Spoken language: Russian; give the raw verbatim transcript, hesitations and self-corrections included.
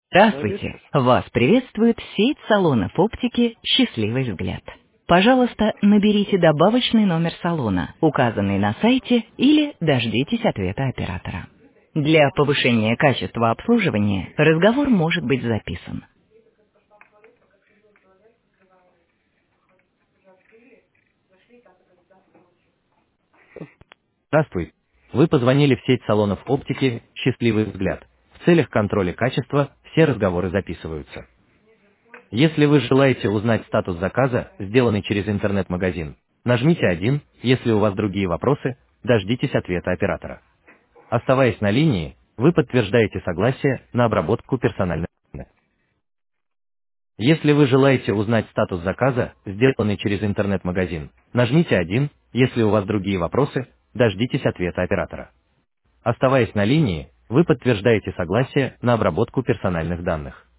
Молодец. Здравствуйте! Вас приветствует сеть салонов оптики «Счастливый взгляд». Пожалуйста, наберите добавочный номер салона, указанный на сайте, или дождитесь ответа оператора. Для повышения качества обслуживания разговор может быть записан. Здравствуйте! Вы позвонили в сеть салонов оптики «Счастливый взгляд». В целях контроля качества все разговоры записываются. Если вы желаете узнать статус заказа, сделанный через интернет-магазин, нажмите один, если у вас другие вопросы, дождитесь ответа оператора. Оставаясь на линии, вы подтверждаете согласие на обработку персональных данных. Если вы желаете узнать статус заказа, сделанный через интернет-магазин, нажмите один, если у вас другие вопросы, дождитесь ответа оператора. Оставаясь на линии, вы подтверждаете согласие на обработку персональных данных.